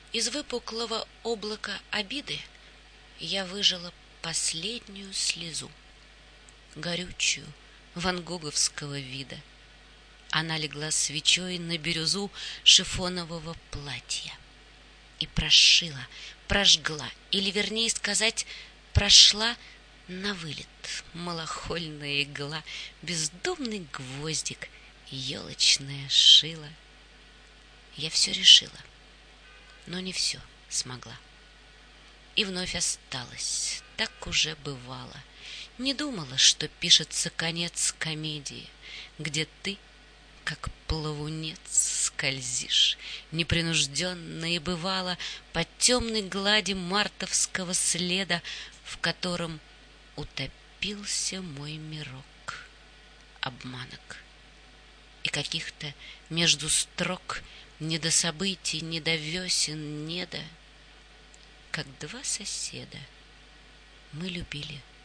Из выпуклого облака обиды я выжила последнюю слезу, горючую, ван-гоговского вида. Она легла свечой на бирюзу шифонового платья и прошила, прожгла, или, вернее сказать, прошла на вылет малохольная игла, бездумный гвоздик, елочное шило. Я все решила, но не все смогла. И вновь осталась, так уже бывало. Не думала, что пишется конец комедии, где ты, как плавунец, скользишь непринужденно и бывало по темной глади мартовского следа, в котором утопился мой мирок обманок и каких-то между строк не до событий, не до весен, не до... Как два соседа мы любили